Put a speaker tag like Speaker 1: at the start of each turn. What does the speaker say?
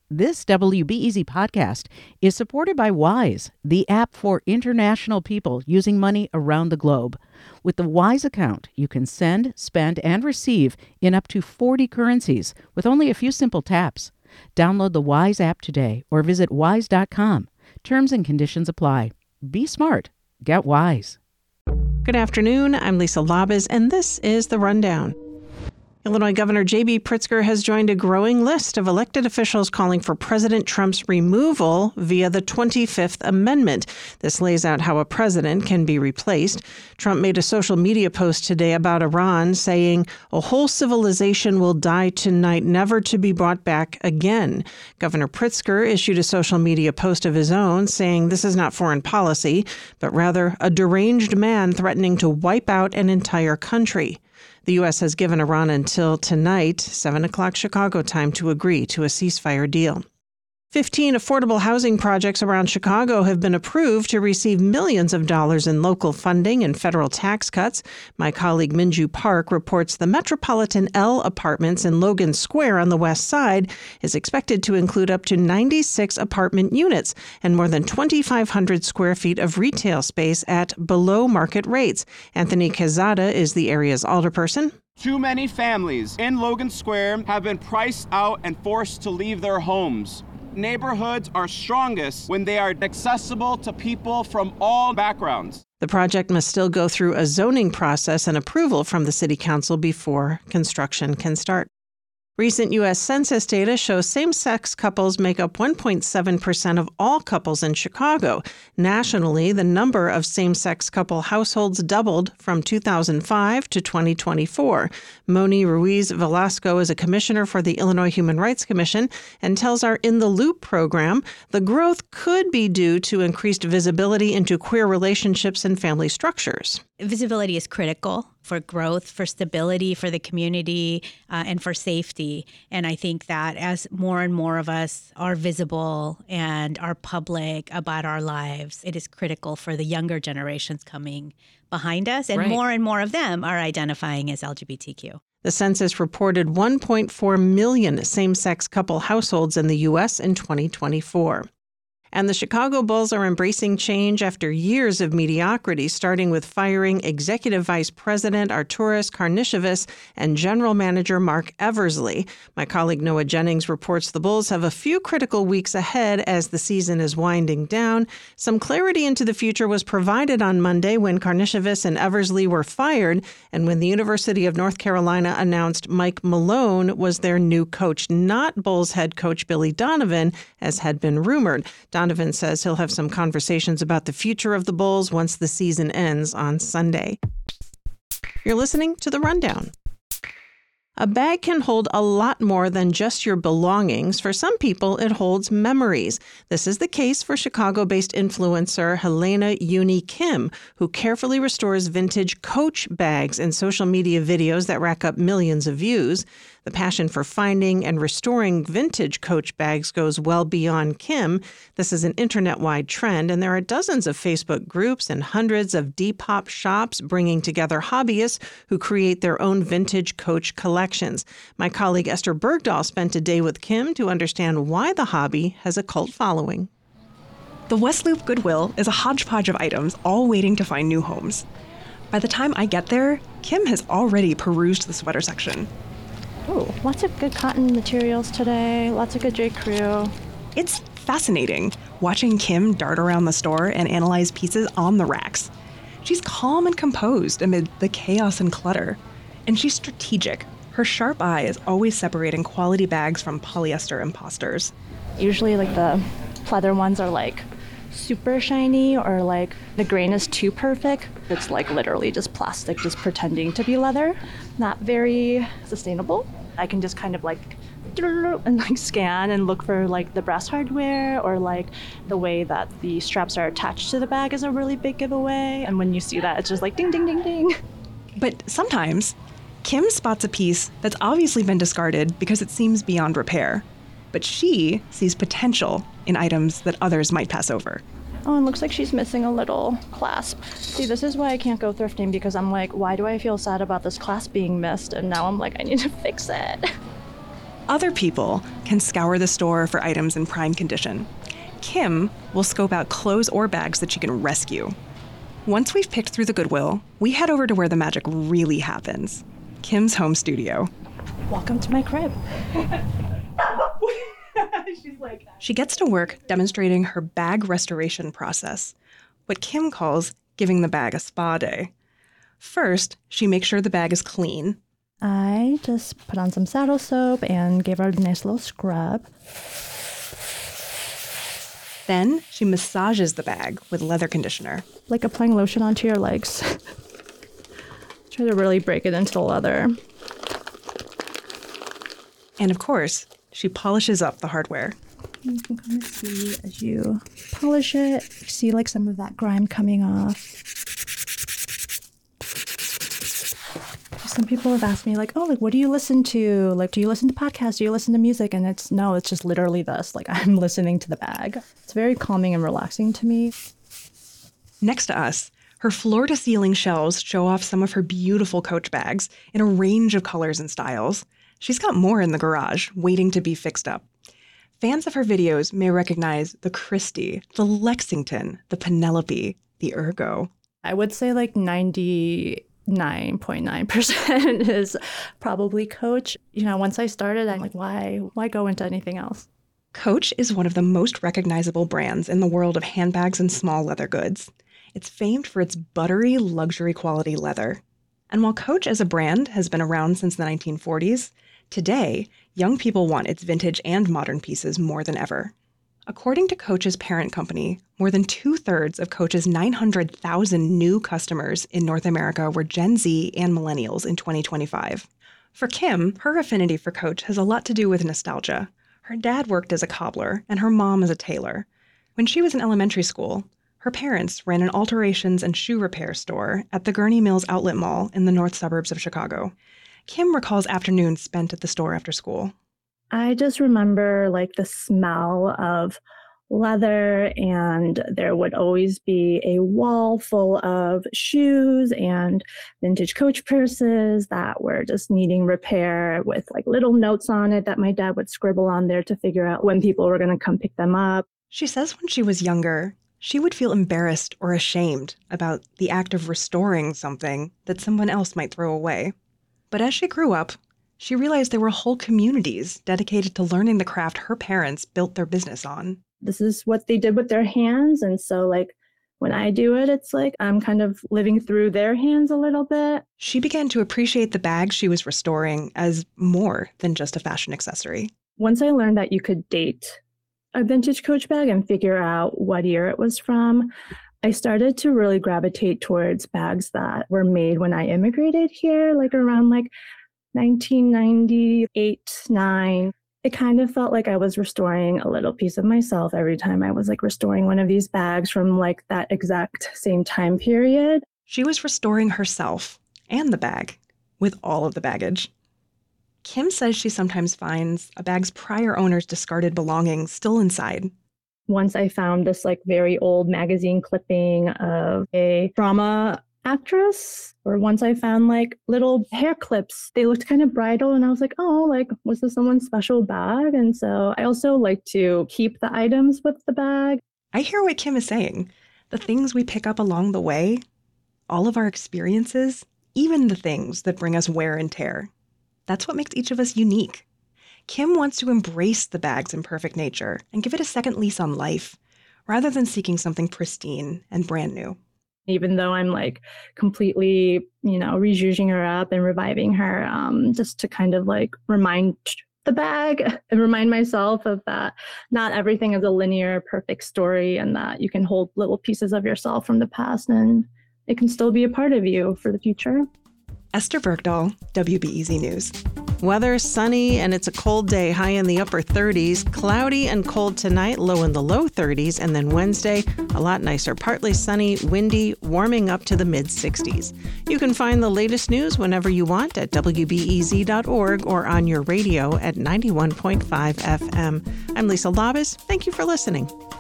Speaker 1: This WBEZ podcast is supported by Wise, the app for international people using money around the globe. With the Wise account, you can send, spend, and receive in up to 40 currencies with only a few simple taps. Download the Wise app today or visit wise.com. Terms and conditions apply. Be smart. Get Wise.
Speaker 2: Good afternoon. I'm Lisa Labuz, and this is The Rundown. Illinois Governor J.B. Pritzker has joined a growing list of elected officials calling for President Trump's removal via the 25th Amendment. This lays out how a president can be replaced. Trump made a social media post today about Iran, saying, "A whole civilization will die tonight, never to be brought back again." Governor Pritzker issued a social media post of his own, saying this is not foreign policy, but rather a deranged man threatening to wipe out an entire country. The U.S. has given Iran until tonight, 7 o'clock Chicago time, to agree to a ceasefire deal. 15 affordable housing projects around Chicago have been approved to receive millions of dollars in local funding and federal tax cuts. My colleague Minju Park reports the Metropolitan L Apartments in Logan Square on the west side is expected to include up to 96 apartment units and more than 2,500 square feet of retail space at below market rates. Anthony Quezada is the area's alderperson.
Speaker 3: Too many families in Logan Square have been priced out and forced to leave their homes. Neighborhoods are strongest when they are accessible to people from all backgrounds.
Speaker 2: The project must still go through a zoning process and approval from the City Council before construction can start. Recent U.S. Census data shows same-sex couples make up 1.7% of all couples in Chicago. Nationally, the number of same-sex couple households doubled from 2005 to 2024. Moni Ruiz Velasco is a commissioner for the Illinois Human Rights Commission and tells our In the Loop program the growth could be due to increased visibility into queer relationships and family structures.
Speaker 4: Visibility is critical for growth, for stability, for the community, and for safety. And I think that as more and more of us are visible and are public about our lives, it is critical for the younger generations coming behind us. And more of them are identifying as LGBTQ.
Speaker 2: The census reported 1.4 million same-sex couple households in the U.S. in 2024. And the Chicago Bulls are embracing change after years of mediocrity, starting with firing Executive Vice President Arturas Karnisovas and General Manager Mark Eversley. My colleague Noah Jennings reports the Bulls have a few critical weeks ahead as the season is winding down. Some clarity into the future was provided on Monday when Karnisovas and Eversley were fired and when the University of North Carolina announced Mike Malone was their new coach, not Bulls head coach Billy Donovan, as had been rumored. Donovan says he'll have some conversations about the future of the Bulls once the season ends on Sunday. You're listening to The Rundown. A bag can hold a lot more than just your belongings. For some people, it holds memories. This is the case for Chicago-based influencer Helena Uni Kim, who carefully restores vintage Coach bags in social media videos that rack up millions of views. The passion for finding and restoring vintage Coach bags goes well beyond Kim. This is an internet-wide trend, and there are dozens of Facebook groups and hundreds of Depop shops bringing together hobbyists who create their own vintage Coach collections. My colleague Esther Bergdahl spent a day with Kim to understand why the hobby has a cult following.
Speaker 5: The West Loop Goodwill is a hodgepodge of items all waiting to find new homes. By the time I get there, Kim has already perused the sweater section.
Speaker 6: Oh, lots of good cotton materials today, lots of good J. Crew.
Speaker 5: It's fascinating watching Kim dart around the store and analyze pieces on the racks. She's calm and composed amid the chaos and clutter. And she's strategic. Her sharp eye is always separating quality bags from polyester imposters.
Speaker 6: Usually like the pleather ones are like super shiny or like the grain is too perfect. It's like literally just plastic, just pretending to be leather. Not very sustainable. I can just kind of like and like scan and look for like the brass hardware or like the way that the straps are attached to the bag is a really big giveaway. And when you see that, it's just like ding, ding, ding, ding.
Speaker 5: But sometimes Kim spots a piece that's obviously been discarded because it seems beyond repair. But she sees potential in items that others might pass over.
Speaker 6: Oh, and looks like she's missing a little clasp. See, this is why I can't go thrifting, because I'm like, why do I feel sad about this clasp being missed? And now I'm like, I need to fix it.
Speaker 5: Other people can scour the store for items in prime condition. Kim will scope out clothes or bags that she can rescue. Once we've picked through the Goodwill, we head over to where the magic really happens, Kim's home studio.
Speaker 6: Welcome to my crib.
Speaker 5: She gets to work demonstrating her bag restoration process, what Kim calls giving the bag a spa day. First, she makes sure the bag is clean.
Speaker 6: I just put on some saddle soap and gave her a nice little scrub.
Speaker 5: Then she massages the bag with leather conditioner.
Speaker 6: Like applying lotion onto your legs. Try to really break it into the leather.
Speaker 5: And of course, she polishes up the hardware.
Speaker 6: You can kind of see as you polish it, you see like some of that grime coming off. Some people have asked me like, oh, like, what do you listen to? Like, do you listen to podcasts? Do you listen to music? And it's just literally this. Like, I'm listening to the bag. It's very calming and relaxing to me.
Speaker 5: Next to us, her floor-to-ceiling shelves show off some of her beautiful Coach bags in a range of colors and styles. She's got more in the garage, waiting to be fixed up. Fans of her videos may recognize the Christie, the Lexington, the Penelope, the Ergo.
Speaker 6: I would say like 99.9% is probably Coach. You know, once I started, I'm like, why go into anything else?
Speaker 5: Coach is one of the most recognizable brands in the world of handbags and small leather goods. It's famed for its buttery, luxury quality leather. And while Coach as a brand has been around since the 1940s, today, young people want its vintage and modern pieces more than ever. According to Coach's parent company, more than 2/3 of Coach's 900,000 new customers in North America were Gen Z and millennials in 2025. For Kim, her affinity for Coach has a lot to do with nostalgia. Her dad worked as a cobbler, and her mom as a tailor. When she was in elementary school, her parents ran an alterations and shoe repair store at the Gurney Mills Outlet Mall in the north suburbs of Chicago. Kim recalls afternoons spent at the store after school.
Speaker 6: I just remember like the smell of leather, and there would always be a wall full of shoes and vintage Coach purses that were just needing repair with like little notes on it that my dad would scribble on there to figure out when people were going to come pick them up.
Speaker 5: She says when she was younger, she would feel embarrassed or ashamed about the act of restoring something that someone else might throw away. But as she grew up, she realized there were whole communities dedicated to learning the craft her parents built their business on.
Speaker 6: This is what they did with their hands. And so like when I do it, it's like I'm kind of living through their hands a little bit.
Speaker 5: She began to appreciate the bag she was restoring as more than just a fashion accessory.
Speaker 6: Once I learned that you could date a vintage Coach bag and figure out what year it was from, I started to really gravitate towards bags that were made when I immigrated here, like around like 1998-9. It kind of felt like I was restoring a little piece of myself every time I was like restoring one of these bags from like that exact same time period.
Speaker 5: She was restoring herself and the bag with all of the baggage. Kim says she sometimes finds a bag's prior owner's discarded belongings still inside.
Speaker 6: Once I found this like very old magazine clipping of a drama actress, or once I found like little hair clips. They looked kind of bridal, and I was like, oh, like, was this someone's special bag? And so I also like to keep the items with the bag.
Speaker 5: I hear what Kim is saying. The things we pick up along the way, all of our experiences, even the things that bring us wear and tear. That's what makes each of us unique. Kim wants to embrace the bag's imperfect nature and give it a second lease on life, rather than seeking something pristine and brand new.
Speaker 6: Even though I'm like completely, rejuging her up and reviving her, just to kind of like remind the bag and remind myself of that not everything is a linear, perfect story, and that you can hold little pieces of yourself from the past and it can still be a part of you for the future.
Speaker 5: Esther Bergdahl, WBEZ News.
Speaker 2: Weather sunny, and it's a cold day, high in the upper 30s. Cloudy and cold tonight, low in the low 30s. And then Wednesday, a lot nicer. Partly sunny, windy, warming up to the mid-60s. You can find the latest news whenever you want at WBEZ.org or on your radio at 91.5 FM. I'm Lisa Labus. Thank you for listening.